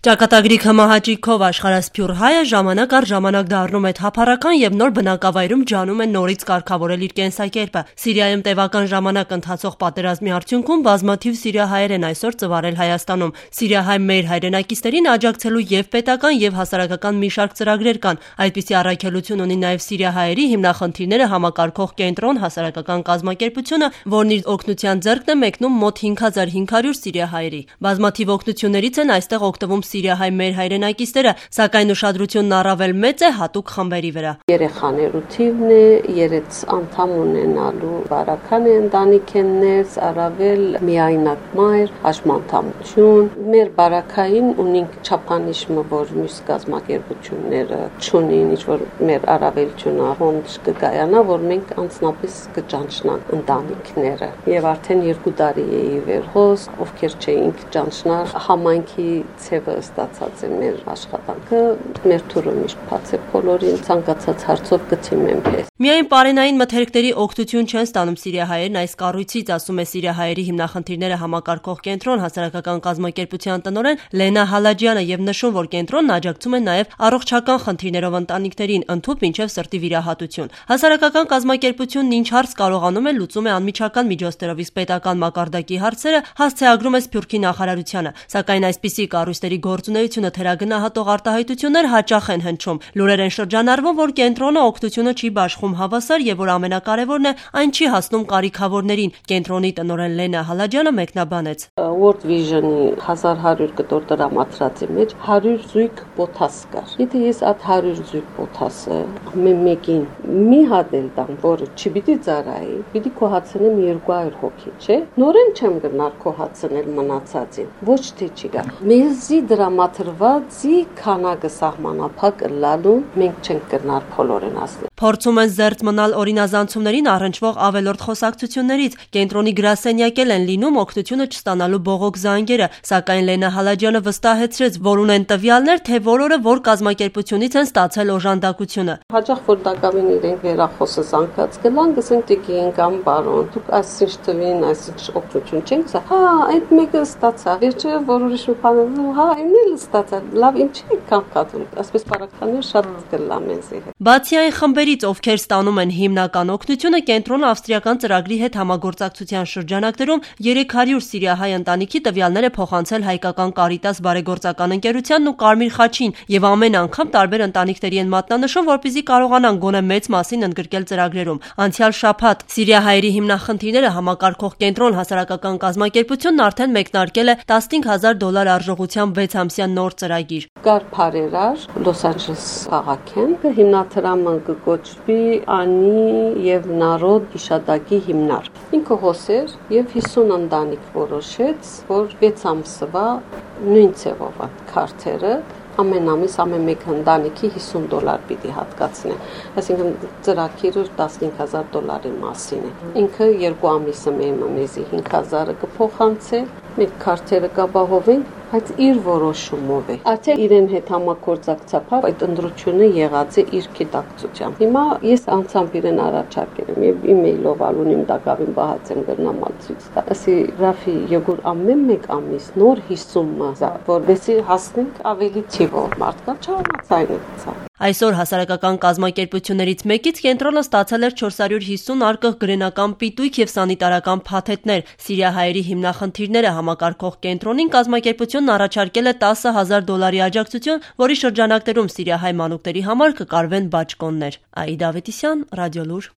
Ճակատագրի հմահաճույքով աշխարհասփյուռ հայը ժամանակ առ ժամանակ դառնում է թափառական եւ նոր բնակավայրում ջանում է նորից կարգավորել իր կենսակերպը։ Սիրիայում տևական ժամանակ ընթացող պատերազմի արդյունքում բազմաթիվ սիրիահայեր են այսօր ծվարել Հայաստանում։ Սիրիահայ մեր հայրենակիցներին աջակցելու եւ պետական եւ հասարակական մի շարք ծրագրեր կան։ Այդպիսի առաքելություն ունի նաեւ սիրիահայերի հիմնախնդիրները համակարգող կենտրոն հասարակական կազմակերպությունը, որն իր օգնության ձեռքն է մեկնում մոտ 5500 սիրիահայերի։ Բազմաթիվ օգնություններից են այստեղ օգտվում Սիրիահայ մեր հայրենակիցները, սակայն ուշադրությունն առավել մեծ է հատուկ խմբերի վրա։ Երեխաներու թիվն է, 3 անդամ ունենալու բարական է ընտանիքներս, առավել միայնակ մայր, հաշմանդամություն։ Մեր բարակային ունենք չափանիշը, որ մյուս կազմակերպությունները չունին, ինչ որ մեր առավելությունը հոնդժ կգայանա, որ մենք անձնապես կճանչնանք ընտանիքները։ Եվ արդեն 2 տարի է ի վեր հոս, ովքեր չէինք ճանչնար, համայնքի ցևը ստացած է մեր աշխատանքը, մեր թուրը միշտ բաց է բոլորին, ցանկացած հարցով կթիմեմ ես։ Միայն պարենային մթերքների օգնություն չեն ստանում սիրիահայերն այս կառույցից, ասում է Սիրիահայերի հիմնախնդիրները համակարգող կենտրոն հասարակական կազմակերպության տնօրեն Լենա Հալաջյանը եւ նշում, որ կենտրոնն աջակցում է նաեւ առողջական խնդիրներով ընտանիքներին, ընդհուպ մինչեւ սրտի վիրահատություն։ Հասարակական կազմակերպությունն ինչ հարց կարողանում է լուծում է անմիջական միջոցներով, իսկ պետական մակարդակի հարցերը հասցեագրում է Սփյուռքի նախարարությանը, սակայն այսպիսի կառույցների գործունեությունը թերագնահատող արտահայտություններ հաճախ են հնչում։ Լուրեր են շրջանառվում, որ կենտրոնը օգնությունը չի բաշխում հավասար եւ որ ամենակարևորն է այն չի հասնում կարիքավորներին։ Կենտրոնի տնօրեն Լենա Հալաջյանը մեկնաբանեց. World Vision-ի 1100 կտոր դրամատրածի մեջ 100 զույգ պոթաս կար։ Եթե ես այդ 100 զույգ պոթասը մեկին մի հատ էլ տամ, որը չպիտի ծարայի, պիտի կոհացնեմ 200 հոգի, չէ՞։ Նորեն չեմ գնար կոհացնել մնացածին։ Ոչ թե չի գա։ Մեզի դրամատրվածի քանակը սահմանափակ լալու մենք չենք գնար բոլորին ասել։ Փորձում են զերծ մնալ օրինազանցումներին առնչվող ավելորդ խոսակցություններից։ Կենտրոնի գրասենյակել են լինում օգնությունը չստանալու բողոք զանգերը, սակայն Լենա Հալաջյանը վստահեցրեց, որ ունեն տվյալներ, թե որը որ կազմակերպությունից են ստացել օժանդակությունը։ Հաճախ որ դակավին իրենք վերախոսը զանգած գլան, գսենք տիկին կամ բարոն, դուք այսինչ տվին, այսինչ օգնություն չենք ստացա։ Հա, այդ մեկը ստացա։ Վերջը որ ուրիշ մի բան, հա, ինձ էլ ստացա։ Լավ, ինչի՞ կամկատում։ Այսպես բարականեր շատ գլամ են զի։ Բացի այն խմբերից, ովքեր ստանում են հիմնական օգնությունը, կենտրոնը ավստրիական ծրագրի հետ համագործակցության շրջանակներում 300 սիրիահայ ընտանիքի տվյալներ է փոխանցել հայկական Կարիտաս բարեգործական ընկերությանն ու Կարմիր խաչին եւ ամեն անգամ տարբեր ընտանիքների են մատնանշում, որպեսզի կարողանան գոնե մեծ մասին ընդգրկել ծրագրերում։ Անցյալ շաբաթ Սիրիահայերի հիմնախնդիրները համակարգող կենտրոն հասարակական կազմակերպությունն արդեն մեկնարկել է $15000 արժողությամբ 6 ամսյա նոր ծրագիր։ Կար բարերար Լոս Անջելես քաղաքեն, հիմնադրամը կոչվի Անի եւ Նարոդ Իշադակի հիմնար։ Ինքը հոսեր եւ 50 ընտանիք որոշեց, որ 6 ամսվա նույն ցևով քարտերը ամեն ամիս ամեն մեկ ընտանիքի $50 պիտի հատկացնեն։ Այսինքն ծրագիրը $15000 մասին է։ Ինքը 2 ամիսը մեզի 5000-ը կփոխանցե, մենք քարտերը կապահովենք, բայց իր որոշումով է։ Արդեն իրեն հետ համագործակցապ այդ ընդրությունը եղած է իր գիտակցությամբ։ Հիմա ես անցամբ իրեն առաջարկել եմ եւ իմեյլով ալունիմ դակավին բահացեմ գրնամալ ցույց տա։ Ասի Ռաֆի Եգոր ամեն մեկ ամիս նոր 50-ը, որովհետեւ հասնենք ավելի թիվով մարդկանց չհամացայնացա։ Այսօր հասարակական կազմակերպություններից մեկից կենտրոնը ստացել էր 450 արկղ գրենական պիտույք եւ սանիտարական փաթեթներ։ Սիրիահայերի հիմնախնդիրները համակարգող կենտրոնին կազմակերպությունն առաջարկել է $10000 աջակցություն, որի շրջանակներում սիրիահայ մանուկների համար կկարվեն բաճկոններ։ Աիդա Ավետիսյան, Ռադիոլուր։